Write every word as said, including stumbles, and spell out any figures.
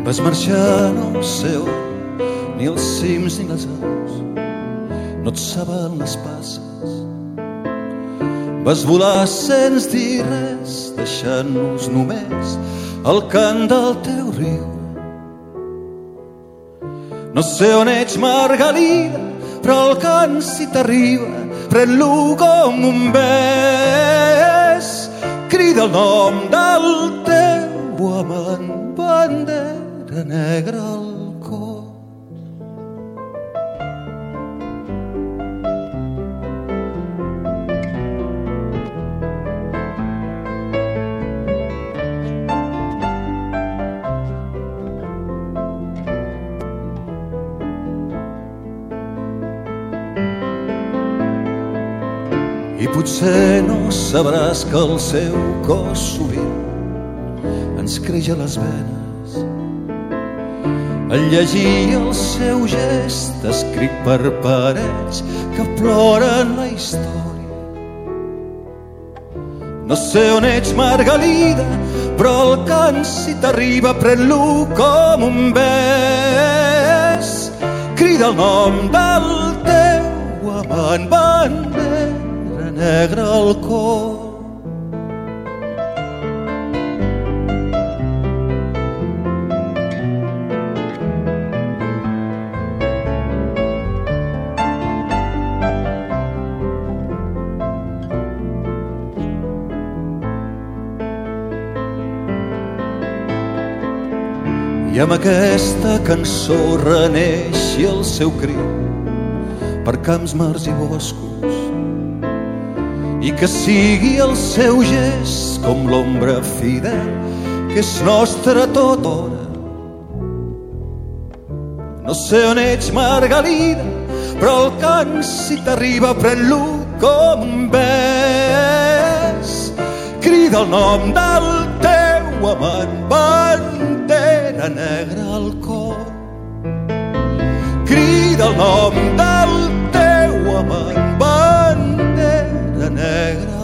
Vas marxar no sé on, ni els cims ni les aus, no et saben les passes. Vas volar sense dir res, deixant-nos només el cant del teu riu. No sé on ets, Margalida, però el cant si t'arriba, pren-lo com un bes. Crida el nom del teu amant, bandera negra al cor. I potser no sabràs que el seu cos sovint ens creix a les venes al llegir el seu gest escrit per parets que ploren la història. No sé on ets, Margalida, però el cant si t'arriba pren-lo com un bes. Crida el nom del teu amant, bandera negra al cor. I amb aquesta cançó reneix i el seu crit per camps, mars i boscos, i que sigui el seu gest com l'ombra fidel que és nostra tota hora. No sé on ets, Margalida, però el cant si t'arriba pren-lo com un bes. Crida el nom del teu amant, bandera negra al cor. Crida el nom del teu amant, bandera negra